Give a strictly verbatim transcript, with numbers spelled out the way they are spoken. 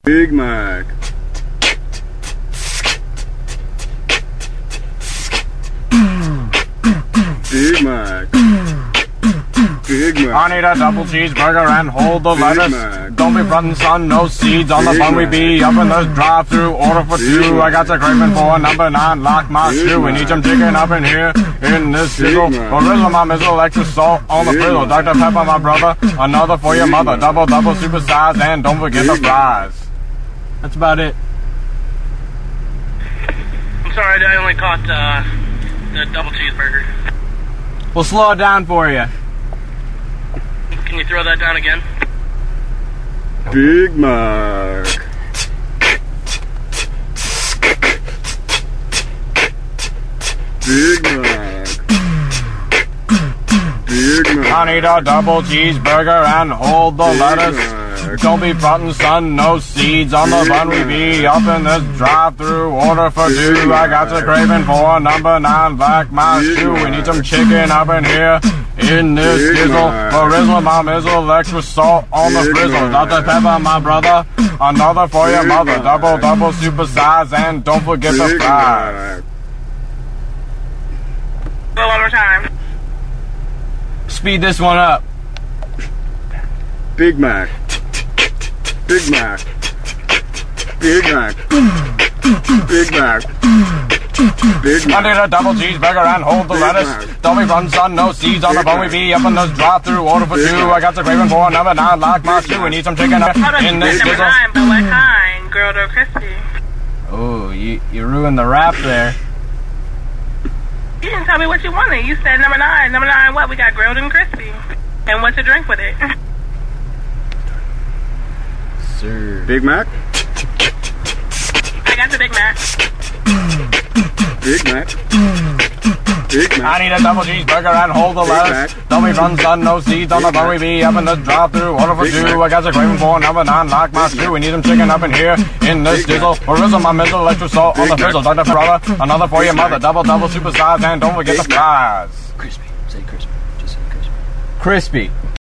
Big Mac. Big Mac. Big Mac. I need a double cheeseburger and hold the Big lettuce. Mac. Don't be frontin', son, no seeds on the Big bun. We Mac. be up in the drive-thru, order for Big two. I got Mac. the craving for a number nine, lock my Big shoe. We need Mac. some chicken up in here, in this Big sizzle. Mac. Original, my mizzle, extra salt on the Big frizzle. Mac. Doctor Pepper, my brother, another for your Big mother. Mac. Double, double, super size, and don't forget the Big Mac. fries. That's about it. I'm sorry, I only caught uh, the double cheeseburger. We'll slow it down for you. Can you throw that down again? Big Mac. Big Mac. Big Mac. I need a double cheeseburger and hold the Big lettuce. Mac. Don't be frontin', son, no seeds on the Big bun. We be up in this drive-thru, order for Big two. I got the Mac. craving for a number nine, like my Big shoe. We Mac. need some chicken up in here, in this Big sizzle. Mac. Original, my mizzle, extra salt on the Big frizzle. Mac. Doctor Pepper, my brother, another for your Big mother. Mac. Double, double, super size, and don't forget the Big fries. Mac. Go one more time. Speed this one up. Big Mac. Big Mac. Big Mac. Big Mac. Big I need Mac. a double cheeseburger and hold the Big lettuce. Mac. Don't be frontin', son, no seeds on the Big bone. We Mac. be up in this drive-thru, order for Big two. Mac. I got the craving for a number nine, like my Big shoe. We Mac. need some chicken up Hold on, in you this said number sizzle. nine, but what kind? Grilled or crispy? Oh, you, you ruined the rap there. You didn't tell me what you wanted. You said number nine. Number nine, what? We got grilled and crispy. And what to drink with it? Sir. Big Mac. I got the Big Mac. Big Mac. Big I Mac. need a double cheeseburger and hold the Big lettuce. Mac. Don't be frontin', son, no seeds on the Big bone. We Mac. be up in this drive-thru, order for Big two. Mac. I got the craving for a number nine, like my shoe. We need some chicken up in here, in this Big sizzle. Original, my mizzle, extra salt on Big the frizzle. Mac. Doctor Pepper, another for Big your mother. Mac. Double, double, super size, and don't forget Big the Mac. fries. Crispy. Say crispy. Just say crispy. Crispy.